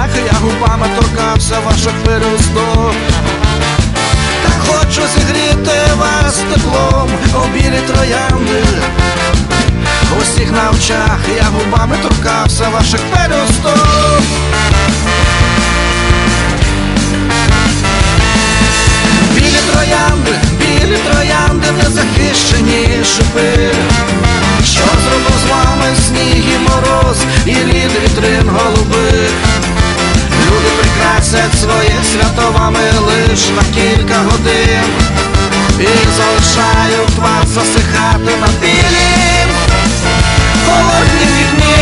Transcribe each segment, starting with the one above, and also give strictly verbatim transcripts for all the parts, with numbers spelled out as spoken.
очах я губами торкався ваших пелюсток. Та хочу зігріти вас теплом, о білі троянди. Усіх на очах я губами торкався ваших пелюсток. Білі троянди, білі троянди, незахищені шипи. Що зробив з вами сніг і мороз, і лід вітрин голубих? Люди прикрасять своє свято вами лиш на кілька годин і залишають вас засихати на білім холоднім вікні.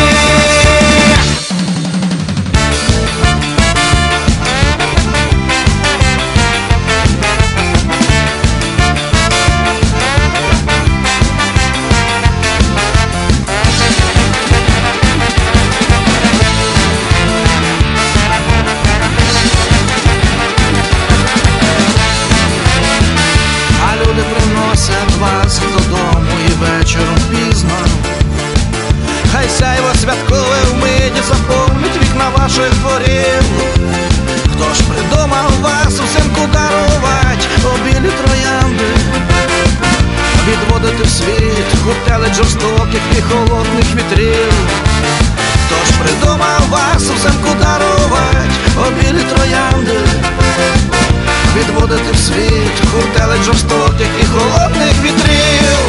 Вас додому і вечором пізно. Хай сяйво святкове вмиті заповнить вікна ваших дворів. Хто ж придумав вас взимку дарувать, о білі троянди? Відводити в світ гуртелець жорстоких і холодних вітрів. Хто ж придумав вас взимку дарувать, о білі троянди? Відводити в світ гуртелець жорстоких і холодних вітрів.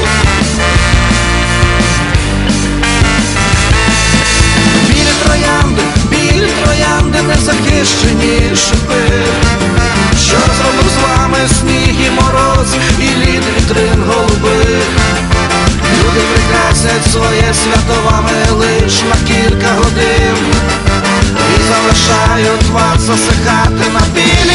Білі троянди, білі троянди, незахищені шипи. Що зробив з вами сніг і мороз, і лід вітрин голубих? Люди прикрасять своє свято вами лиш на кілька годин і залишають вас засихати на білі